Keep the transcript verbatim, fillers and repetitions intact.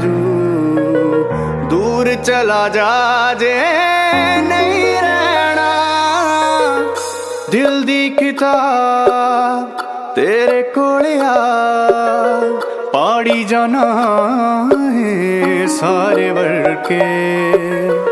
जू दूर चला जा जे नहीं रहना। दिल दी किताब तेरे कोले आ पाड़ी जाना है सारे वर्के।